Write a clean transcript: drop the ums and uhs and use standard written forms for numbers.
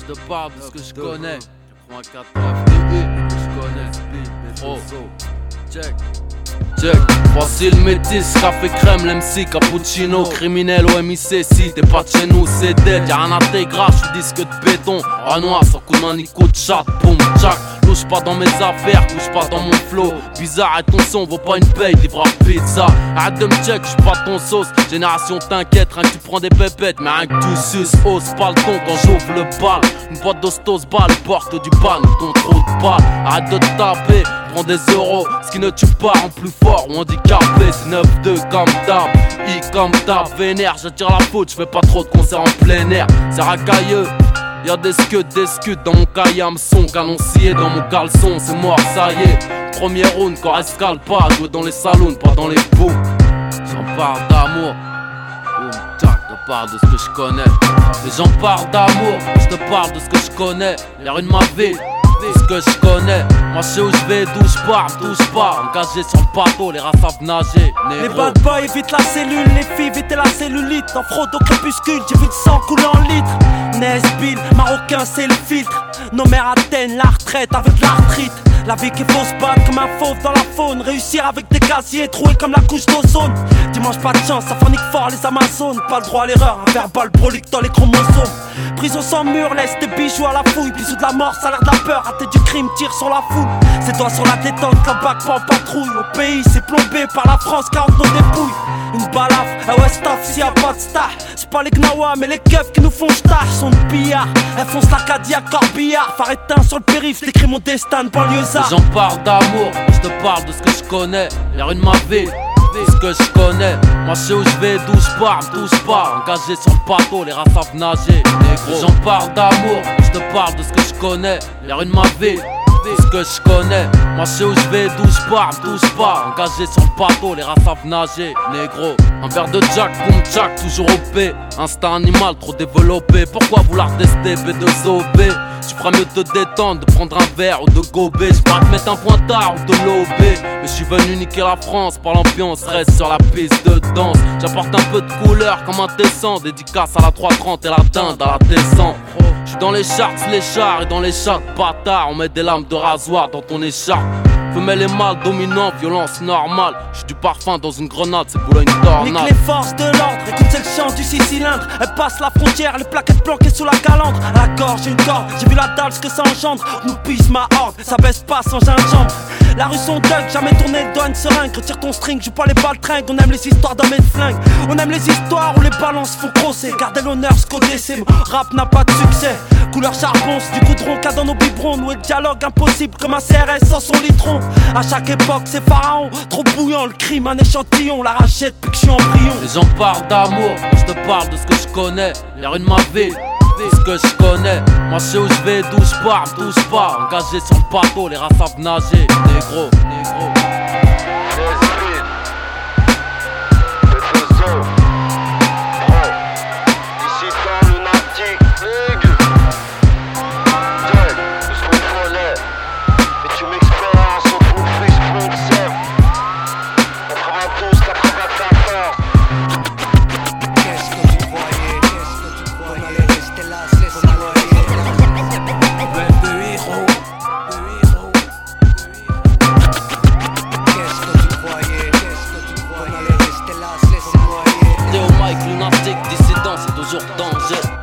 Je te parle de ce que je connais. 84 je connais. Oh, check. Voici le métis, café crème, l'MC, cappuccino, criminel au MIC. Si t'es pas de chez nous, c'est dead. Y'a rien à tes gras, j'suis disque de béton. Ah noir, sans coup de main ni coup de chat, boum, tchac. Touche pas dans mes affaires, touche pas dans mon flow. Bizarre et ton son vaut pas une paye, livreur pizza. Arrête de me check, j'suis pas ton sauce. Génération t'inquiète, rien que tu prends des pépettes. Mais rien que tu suces, ose pas le ton quand j'ouvre le bal. Une boîte d'hostos, balle, porte du ban, ton trou de balle. Arrête de te taper, prends des euros. Ce qui ne tue pas en plus fort ou handicapé. C'est 9-2 comme d'hab, I comme d'hab. Vénère, j'attire la faute, j'fais pas trop de concerts en plein air. C'est racailleux. Y'a des scuds dans mon cahier hameçon. Canon scié dans mon caleçon, c'est mort, ça y est. Premier round, quand escale pas, jouer dans les salons, pas dans les bouts. J'en parle d'amour, boum, tac, je parle de ce que je connais. Et j'en parle d'amour, je te parle de ce que je connais. L'air de ma vie, tout ce que je connais. Moi je sais où je vais, d'où je pars, touche pas. Engagé sur le bateau, les rats savent nager. Les bad boys évitent la cellule, les filles évitent la cellulite. En fraude au crépuscule, j'ai vu le sang couler en litres. Nesbill, marocain c'est le filtre. Nos mères atteignent la retraite avec l'arthrite. La vie qui faut se battre comme un fauve dans la faune. Réussir avec des casiers troués comme la couche d'ozone. Dimanche pas de chance, ça fornique fort les Amazones. Pas le droit à l'erreur, un verbal brolique dans les chromosomes. Prison sans mur, laisse tes bijoux à la fouille. Bisous de la mort, ça a l'air de la peur. Raté du crime, tire sur la foule. C'est toi sur la détente, la bac pas en patrouille. Au pays, c'est plombé par la France, 40 nos dépouilles. Une balafre, ah ouais staff, s'il y a pas de star. C'est pas les gnawa, mais les keufs qui nous font star. Sont de pillards, elles foncent l'Acadia, corbillard. Phare éteint sur le périph', t'écris mon destin de banlieusard. J'en parle d'amour, je te parle de ce que je connais. L'air de ma vie, tout ce que je connais. Moi je sais où je vais, d'où je pars, touche pas. Engagé sur le bateau, les rats savent nager. J'en parle d'amour, je te parle de ce que je connais. L'air de ma vie, tout ce que je connais. Moi je sais où je vais, d'où je pars, touche pas. Engagé sur le bateau, les rats savent nager. Négro, un verre de Jack, boom Jack, toujours OP. Instinct animal trop développé. Pourquoi vouloir tester B2OB? Tu feras mieux de te détendre, de prendre un verre ou de gober. J'pars te mettre un pointard ou de lober. Mais je suis venu niquer la France par l'ambiance, reste sur la piste de danse. J'apporte un peu de couleur comme un tesson. Dédicace à la 330 et la dinde à la descente. J'suis dans les charts, les chars et dans les chats bâtards. On met des lames de rasoir dans ton écharpe. Femelle et mâle dominant, violence normale. J'suis du parfum dans une grenade, c'est boulot une tornade. Nique les forces de l'ordre, écoute c'est le chant du 6 cylindres. Elle passe la frontière, les plaquettes planquées sous la calandre. À la gorge une corde, j'ai vu la dalle, ce que ça engendre. Nous pisse ma horde, ça baisse pas sans gingembre. La rue son dug, jamais tourné le doigt une seringue. Retire ton string, joue pas les balles tringues. On aime les histoires d'hommes et de flingues. On aime les histoires où les balances font crosser. Garder l'honneur, ce qu'on décime. Rap n'a pas de succès. Couleur charbon, c'est du goudron qu'a dans nos biberons. Nouer le dialogue impossible comme un CRS sans son litron. À chaque époque c'est pharaon, trop bouillant le crime, un échantillon. La rachète depuis que je suis embryon. Et j'en parle d'amour, je te parle de ce que je connais. L'air de ma vie, tout ce que je connais. Moi je sais où je vais, d'où je pars, touche pas. Engagé sur le bateau, les rats savent nager. Négro, négro. Lunatique, dissident, c'est toujours danger.